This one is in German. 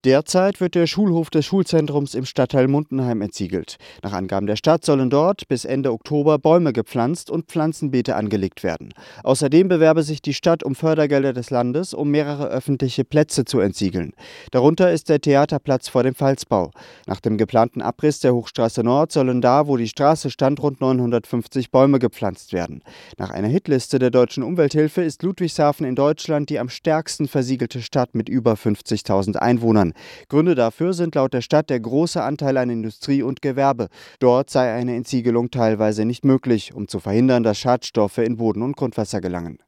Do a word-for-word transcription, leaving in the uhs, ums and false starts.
Derzeit wird der Schulhof des Schulzentrums im Stadtteil Mundenheim entsiegelt. Nach Angaben der Stadt sollen dort bis Ende Oktober Bäume gepflanzt und Pflanzenbeete angelegt werden. Außerdem bewerbe sich die Stadt um Fördergelder des Landes, um mehrere öffentliche Plätze zu entsiegeln. Darunter ist der Theaterplatz vor dem Pfalzbau. Nach dem geplanten Abriss der Hochstraße Nord sollen da, wo die Straße stand, rund neunhundertfünfzig Bäume gepflanzt werden. Nach einer Hitliste der Deutschen Umwelthilfe ist Ludwigshafen in Deutschland die am stärksten versiegelte Stadt mit über fünfzigtausend Einwohnern. Gründe dafür sind laut der Stadt der große Anteil an Industrie und Gewerbe. Dort sei eine Entsiegelung teilweise nicht möglich, um zu verhindern, dass Schadstoffe in Boden und Grundwasser gelangen.